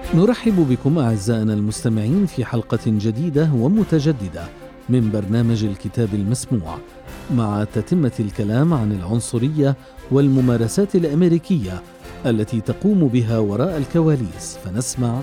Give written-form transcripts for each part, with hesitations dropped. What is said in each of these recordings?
نرحب بكم أعزائنا المستمعين في حلقة جديدة ومتجددة من برنامج الكتاب المسموع، مع تتمة الكلام عن العنصرية والممارسات الأمريكية التي تقوم بها وراء الكواليس. فنسمع.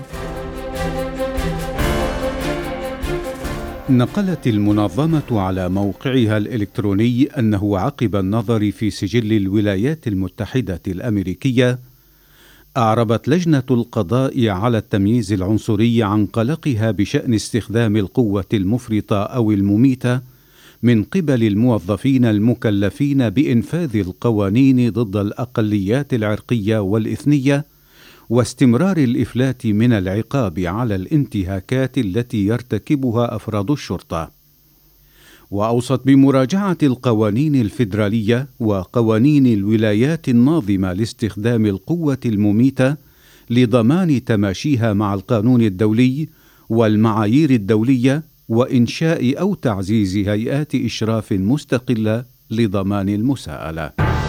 نقلت المنظمة على موقعها الإلكتروني أنه عقب النظر في سجل الولايات المتحدة الأمريكية، أعربت لجنة القضاء على التمييز العنصري عن قلقها بشأن استخدام القوة المفرطة أو المميتة من قبل الموظفين المكلفين بإنفاذ القوانين ضد الأقليات العرقية والإثنية، واستمرار الإفلات من العقاب على الانتهاكات التي يرتكبها أفراد الشرطة. وأوصت بمراجعة القوانين الفيدرالية وقوانين الولايات الناظمة لاستخدام القوة المميتة لضمان تماشيها مع القانون الدولي والمعايير الدولية، وإنشاء أو تعزيز هيئات إشراف مستقلة لضمان المساءلة.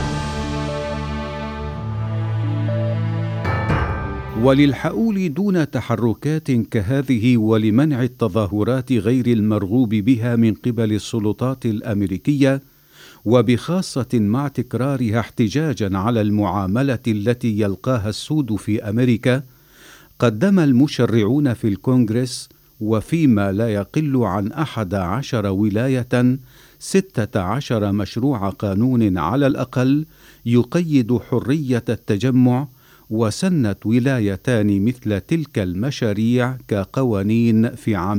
وللحؤول دون تحركات كهذه ولمنع التظاهرات غير المرغوب بها من قبل السلطات الأمريكية، وبخاصة مع تكرارها احتجاجا على المعاملة التي يلقاها السود في أمريكا، قدم المشرعون في الكونغرس وفيما لا يقل عن 11 ولاية 16 مشروع قانون على الأقل يقيد حرية التجمع، وسنت ولايتان مثل تلك المشاريع كقوانين في عام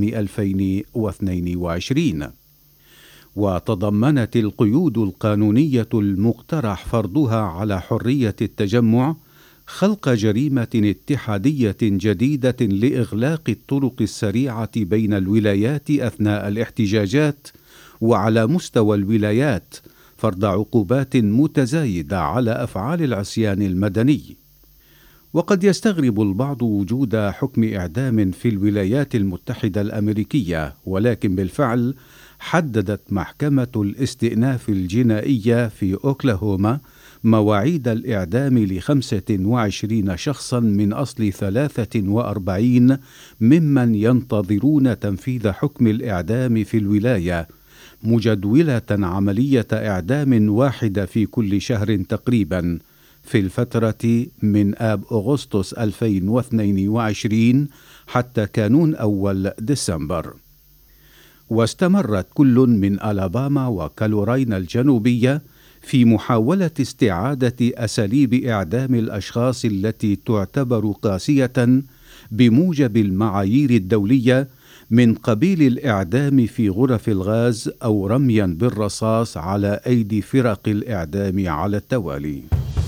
2022. وتضمنت القيود القانونية المقترح فرضها على حرية التجمع خلق جريمة اتحادية جديدة لإغلاق الطرق السريعة بين الولايات أثناء الاحتجاجات، وعلى مستوى الولايات فرض عقوبات متزايدة على أفعال العصيان المدني. وقد يستغرب البعض وجود حكم إعدام في الولايات المتحدة الأمريكية، ولكن بالفعل حددت محكمة الاستئناف الجنائية في أوكلاهوما مواعيد الإعدام ل25 شخصا من أصل 43 ممن ينتظرون تنفيذ حكم الإعدام في الولاية، مجدولة عملية إعدام واحدة في كل شهر تقريبا في الفترة من آب أغسطس 2022 حتى كانون أول ديسمبر. واستمرت كل من ألاباما وكالوراينا الجنوبية في محاولة استعادة أساليب إعدام الأشخاص التي تعتبر قاسية بموجب المعايير الدولية، من قبيل الإعدام في غرف الغاز أو رميا بالرصاص على أيدي فرق الإعدام على التوالي.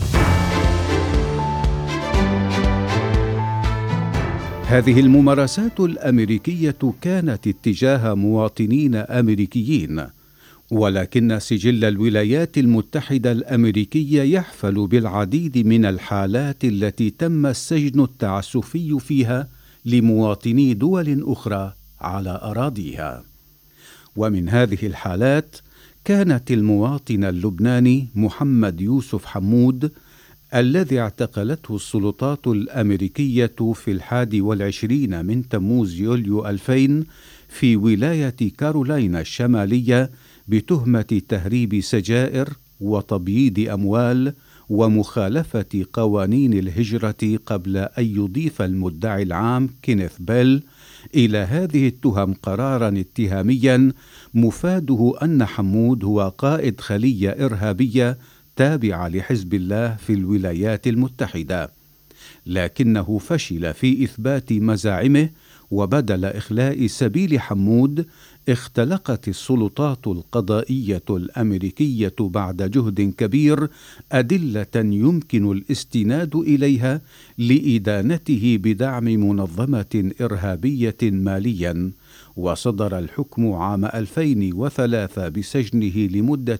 هذه الممارسات الأمريكية كانت اتجاه مواطنين أمريكيين، ولكن سجل الولايات المتحدة الأمريكية يحفل بالعديد من الحالات التي تم السجن التعسفي فيها لمواطني دول أخرى على أراضيها. ومن هذه الحالات كانت المواطن اللبناني محمد يوسف حمود، الذي اعتقلته السلطات الأمريكية في 21 من تموز يوليو 2000 في ولاية كارولاينا الشمالية بتهمة تهريب سجائر وتبييض أموال ومخالفة قوانين الهجرة، قبل أن يضيف المدعي العام كينيث بيل إلى هذه التهم قرارا اتهاميا مفاده أن حمود هو قائد خلية إرهابية تابعة لحزب الله في الولايات المتحدة، لكنه فشل في إثبات مزاعمه، وبدل إخلاء سبيل حمود اختلقت السلطات القضائية الأمريكية بعد جهد كبير أدلة يمكن الاستناد إليها لإدانته بدعم منظمة إرهابية ماليا، وصدر الحكم عام 2003 بسجنه لمدة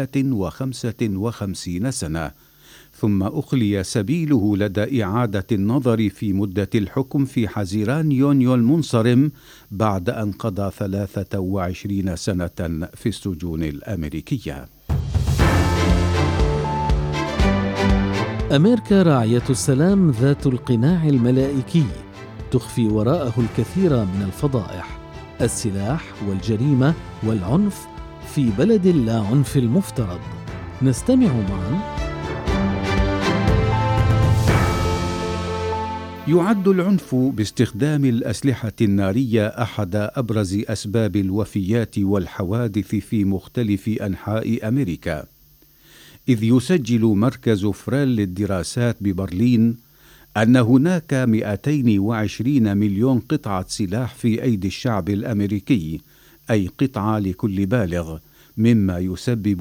155 سنة، ثم أخلي سبيله لدى إعادة النظر في مدة الحكم في حزيران يونيو المنصرم بعد أن قضى 23 سنة في السجون الأمريكية. أمريكا راعية السلام ذات القناع الملائكي تخفي وراءه الكثير من الفضائح: السلاح والجريمة والعنف في بلد لا عنف المفترض. نستمع معا. يعد العنف باستخدام الأسلحة النارية أحد أبرز أسباب الوفيات والحوادث في مختلف أنحاء أمريكا، إذ يسجل مركز فريل للدراسات ببرلين أن هناك 220 مليون قطعة سلاح في أيدي الشعب الأمريكي، أي قطعة لكل بالغ، مما يسبب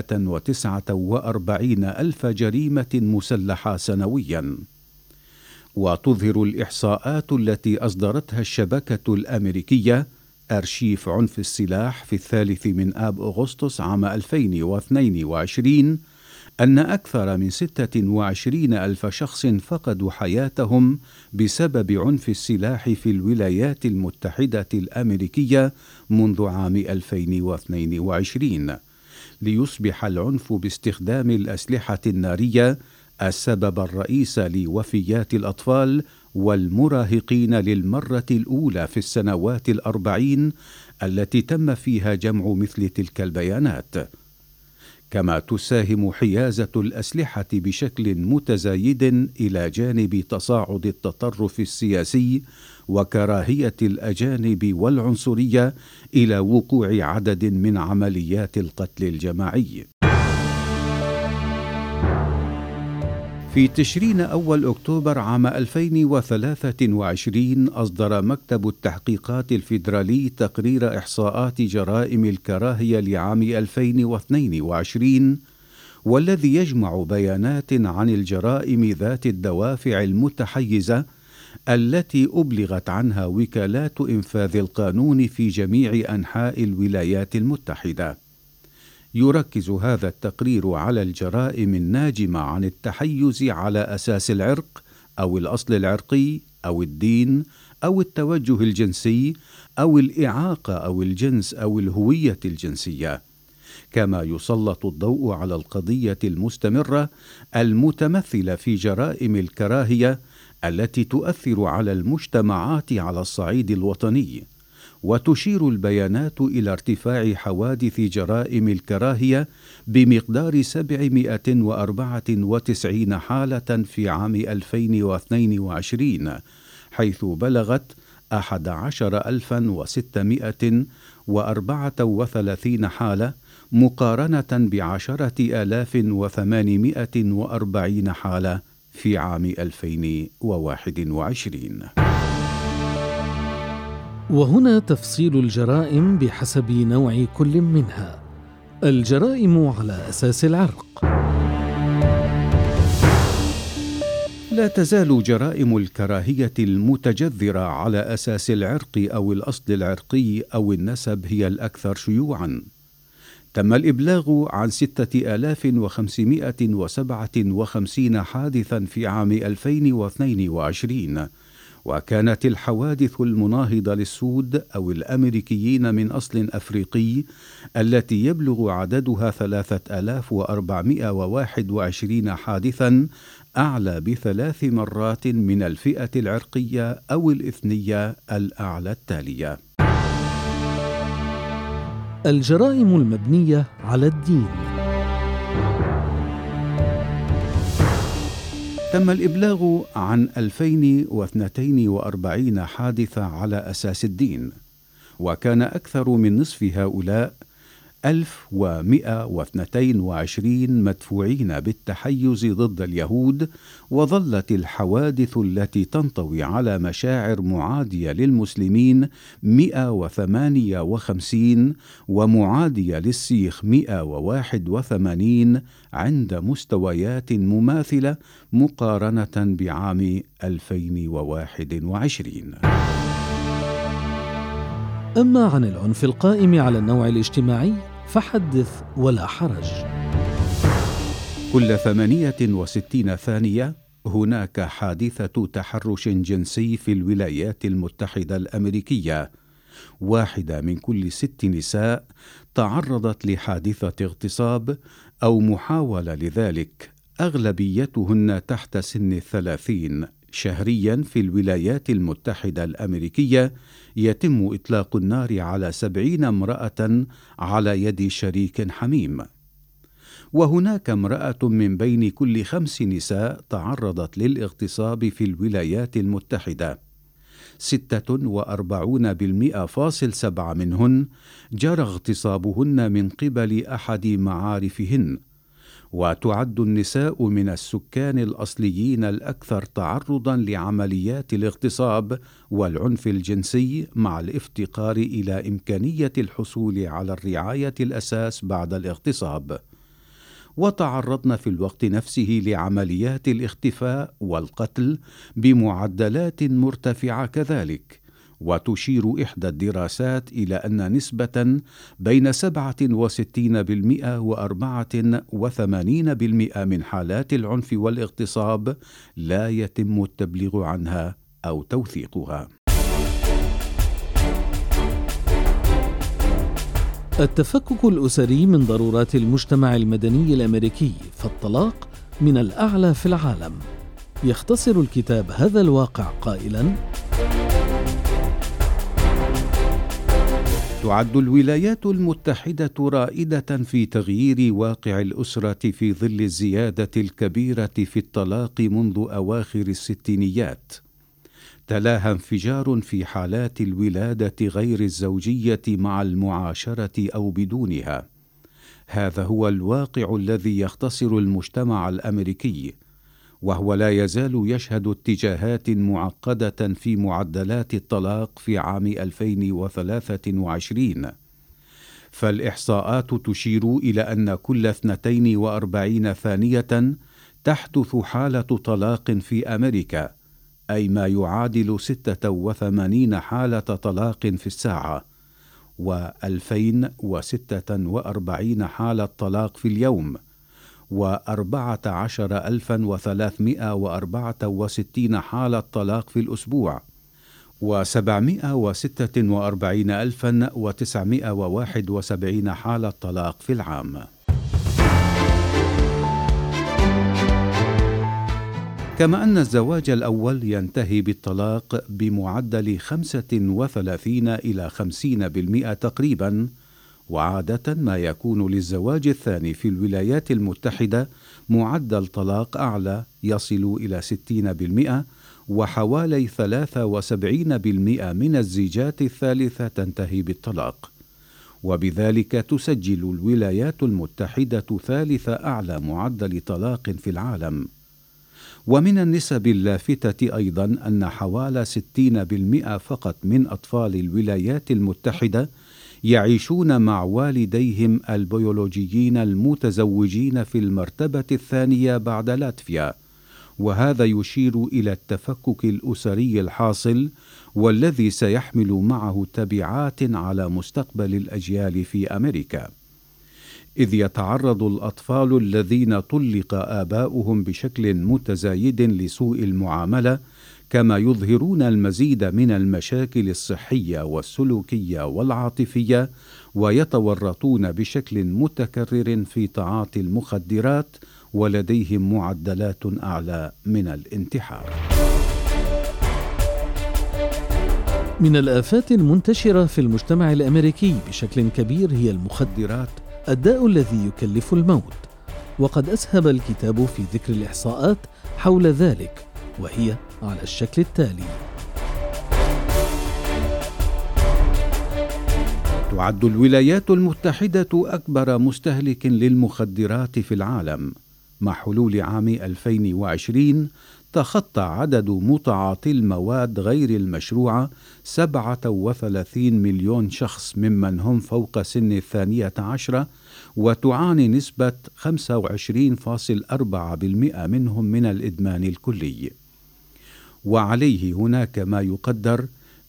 149 ألف جريمة مسلحة سنوياً. وتظهر الإحصاءات التي أصدرتها الشبكة الأمريكية أرشيف عنف السلاح في 3 أغسطس عام 2022 أن أكثر من 26 ألف شخص فقدوا حياتهم بسبب عنف السلاح في الولايات المتحدة الأمريكية منذ عام 2022، ليصبح العنف باستخدام الأسلحة النارية السبب الرئيس لوفيات الأطفال والمراهقين للمرة الأولى في السنوات 40 التي تم فيها جمع مثل تلك البيانات. كما تساهم حيازة الأسلحة بشكل متزايد إلى جانب تصاعد التطرف السياسي وكراهية الأجانب والعنصرية إلى وقوع عدد من عمليات القتل الجماعي. في تشرين أول أكتوبر عام 2023 أصدر مكتب التحقيقات الفيدرالي تقرير إحصاءات جرائم الكراهية لعام 2022، والذي يجمع بيانات عن الجرائم ذات الدوافع المتحيزة التي أبلغت عنها وكالات إنفاذ القانون في جميع أنحاء الولايات المتحدة. يركز هذا التقرير على الجرائم الناجمة عن التحيز على أساس العرق أو الأصل العرقي أو الدين أو التوجه الجنسي أو الإعاقة أو الجنس أو الهوية الجنسية. كما يسلط الضوء على القضية المستمرة المتمثلة في جرائم الكراهية التي تؤثر على المجتمعات على الصعيد الوطني. وتشير البيانات إلى ارتفاع حوادث جرائم الكراهية بمقدار 794 حالة في عام 2022، حيث بلغت 11,634 حالة مقارنة ب10,840 حالة في عام 2021. وهنا تفصيل الجرائم بحسب نوع كل منها. الجرائم على أساس العرق. لا تزال جرائم الكراهية المتجذرة على أساس العرق أو الأصل العرقي أو النسب هي الأكثر شيوعاً. تم الإبلاغ عن 6557 حادثاً في عام 2022، وكانت الحوادث المناهضة للسود أو الأمريكيين من أصل أفريقي التي يبلغ عددها 3421 حادثاً أعلى ب3 مرات من الفئة العرقية أو الإثنية الأعلى التالية. الجرائم المبنية على الدين. تم الإبلاغ عن 2042 حادثة على أساس الدين، وكان أكثر من نصف هؤلاء 1122 مدفوعين بالتحيز ضد اليهود. وظلت الحوادث التي تنطوي على مشاعر معادية للمسلمين 158 ومعادية للسيخ 181 عند مستويات مماثلة مقارنة بعام 2021. أما عن العنف القائم على النوع الاجتماعي فحدث ولا حرج. كل 68 ثانية هناك حادثة تحرش جنسي في الولايات المتحدة الأمريكية. 1 من كل 6 نساء تعرضت لحادثة اغتصاب أو محاولة لذلك، أغلبيتهن تحت سن 30، شهريا في الولايات المتحدة الأمريكية يتم إطلاق النار على 70 امرأة على يد شريك حميم. وهناك امرأة من بين كل 5 نساء تعرضت للاغتصاب في الولايات المتحدة. 46.7% منهن جرى اغتصابهن من قبل أحد معارفهن. وتعد النساء من السكان الأصليين الأكثر تعرضاً لعمليات الاغتصاب والعنف الجنسي، مع الافتقار إلى إمكانية الحصول على الرعاية الأساس بعد الاغتصاب. وتعرضن في الوقت نفسه لعمليات الاختفاء والقتل بمعدلات مرتفعة كذلك. وتشير إحدى الدراسات إلى أن نسبة بين 67% و84% من حالات العنف والاغتصاب لا يتم التبليغ عنها أو توثيقها. التفكك الأسري من ضرورات المجتمع المدني الأمريكي، فالطلاق من الأعلى في العالم. يختصر الكتاب هذا الواقع قائلاً: تعد الولايات المتحدة رائدة في تغيير واقع الأسرة في ظل الزيادة الكبيرة في الطلاق منذ أواخر الستينيات. تلاها انفجار في حالات الولادة غير الزوجية مع المعاشرة أو بدونها. هذا هو الواقع الذي يختصر المجتمع الأمريكي، وهو لا يزال يشهد اتجاهات معقدة في معدلات الطلاق في عام 2023. فالإحصاءات تشير إلى أن كل 42 ثانية تحدث حالة طلاق في أمريكا، أي ما يعادل 86 حالة طلاق في الساعة، و2046 حالة طلاق في اليوم، و14364 حالة طلاق في الأسبوع، و746971 حالة طلاق في العام. كما أن الزواج الأول ينتهي بالطلاق بمعدل 35 إلى 50% تقريباً، وعادة ما يكون للزواج الثاني في الولايات المتحدة معدل طلاق أعلى يصل إلى 60%، وحوالي 73% من الزيجات الثالثة تنتهي بالطلاق. وبذلك تسجل الولايات المتحدة ثالث أعلى معدل طلاق في العالم. ومن النسب اللافتة أيضا أن حوالي 60% فقط من أطفال الولايات المتحدة يعيشون مع والديهم البيولوجيين المتزوجين في المرتبة الثانية بعد لاتفيا، وهذا يشير إلى التفكك الأسري الحاصل، والذي سيحمل معه تبعات على مستقبل الأجيال في أمريكا. إذ يتعرض الأطفال الذين طلق آباؤهم بشكل متزايد لسوء المعاملة، كما يظهرون المزيد من المشاكل الصحية والسلوكية والعاطفية، ويتورطون بشكل متكرر في تعاطي المخدرات، ولديهم معدلات أعلى من الانتحار. من الآفات المنتشرة في المجتمع الأمريكي بشكل كبير هي المخدرات، الداء الذي يكلف الموت. وقد أسهب الكتاب في ذكر الإحصاءات حول ذلك، وهي على الشكل التالي: تعد الولايات المتحدة أكبر مستهلك للمخدرات في العالم. مع حلول عام 2020 تخطى عدد متعاطي المواد غير المشروعة 37 مليون شخص، ممن هم فوق سن 12، وتعاني نسبة 25.4% منهم من الإدمان الكلي. وعليه هناك ما يقدر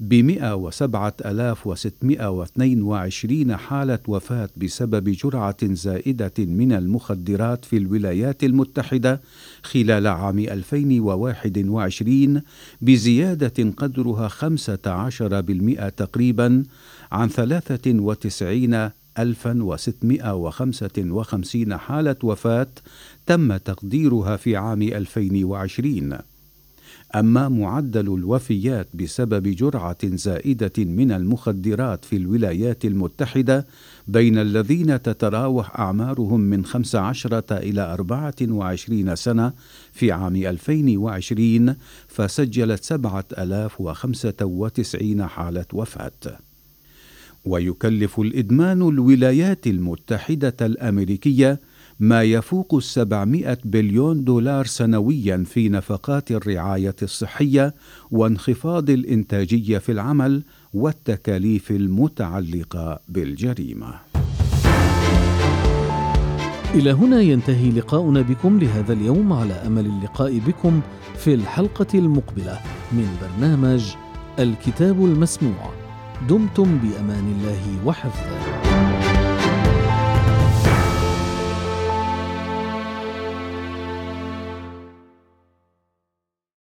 ب107,622 حالة وفاة بسبب جرعة زائدة من المخدرات في الولايات المتحدة خلال عام 2021، بزيادة قدرها 15% تقريبا عن 93,655 حالة وفاة تم تقديرها في عام 2020. أما معدل الوفيات بسبب جرعة زائدة من المخدرات في الولايات المتحدة بين الذين تتراوح أعمارهم من 15 إلى 24 سنة في عام 2020 فسجلت 7095 حالة وفاة. ويكلف الإدمان الولايات المتحدة الأمريكية ما يفوق 700 بليون دولار سنويا في نفقات الرعاية الصحية وانخفاض الإنتاجية في العمل والتكاليف المتعلقة بالجريمة. إلى هنا ينتهي لقاؤنا بكم لهذا اليوم، على أمل اللقاء بكم في الحلقة المقبلة من برنامج الكتاب المسموع. دمتم بأمان الله وحفظه.